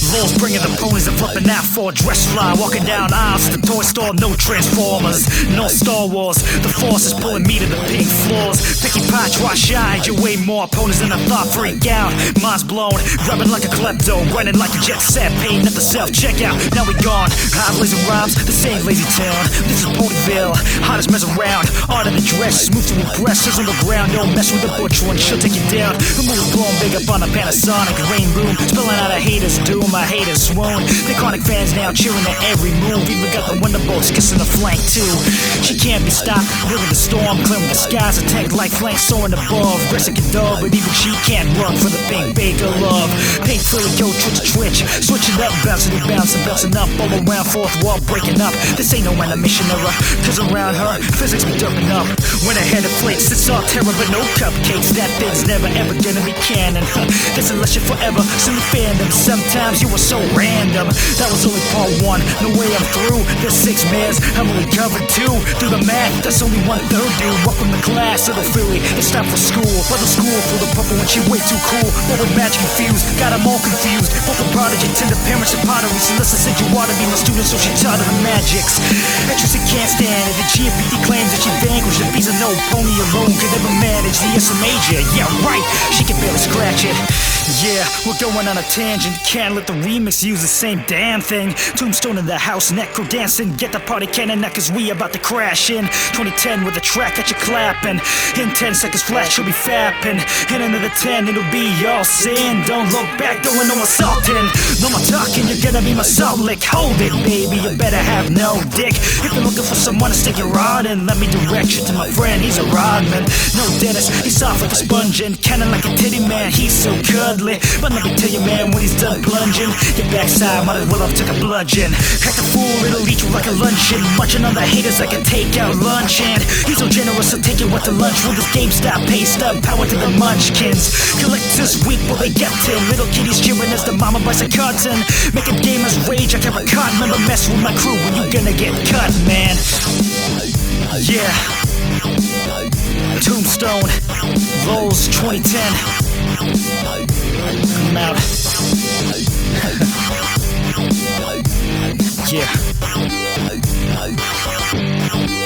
Lulz bringing the ponies and flipping out for a dress fly. Walking down aisles to the toy store, no Transformers, no Star Wars. The force is pulling me to the pink floors. Picky Potch, why shine? You way more opponents than I thought. Freak out, mind's blown. Rubbing like a klepto, running like a jet set. Paying at the self-checkout, now we gone. High blazing rhymes, the same lazy town. This is Ponyville, hottest mess around. Art of the dress, smooth to impress. Is on the ground, don't mess with the butch one, she'll take you down. The mood blown big up on a Panasonic rain room. Spilling out a hater's doom, my haters swoon. The chronic fans now cheering at every move. Even got the Wonderbolts kissing the flank too. She can't be stopped, we're in the storm. Clearing the skies, attack like flanks soaring above. Aggressive can dog, but even she can't run for the pink bake of love. Pink Philly, go twitch. Switching up, bouncing and bouncing up. All around, fourth wall breaking up. This ain't no animation error, cause around her, physics be derping up. When her head inflates, it's all terror but no cupcakes. That thing's never ever gonna be canon. That's unless you're forever silly fandom. Sometimes you were so random. That was only part one, no way I'm through. There's 6 mans, I've only covered 2. Do the math, that's only 1/3 due. Welcome to class, little Philly, it's time for school. But the school full of purple when she way too cool. But with magic confused, got them all confused. Both a prodigy, tender parents and pottery. Celeste said you ought to be my student, so she taught her the magics. Actress can't stand it. The GMPD claims that she vanquished the beast of no pony alone could ever manage the S major. Yeah, right, she can barely scratch it. Yeah, we're going on a tangent. Can't let the remix use the same damn thing. Tombstone in the house, necro dancing. Get the party cannon now, cause we about to crash in 2010 with a track that you clapping. In 10 seconds flat, she'll be fapping. In another 10, it'll be all sin. Don't look back, doing no assaulting. No more talking, you're gonna be my salt lick. Hold it, baby, you better have no dick. If you're looking for someone to stick your rod in, let me direct you to my friend, he's a rodman. No Dennis, he's soft like a sponge and kinda like a titty man, he's so cuddly. But let me tell you, man, when he's done plunging, your backside might as well have took a bludgeon. Act a fool, it'll eat you like a luncheon. Munching on the haters like a takeout lunch. And he's so generous, he'll take you out to lunch with his GameStop paced up. Power to the munchkins. Collectors weep while they get him. Little kitties cheering as the mama buys a carton. Making gamers rage, I never caught. Remember mess with my crew when you gonna get cut, man. Yeah. Tombstone, Lulz 2010. I'm out. Yeah.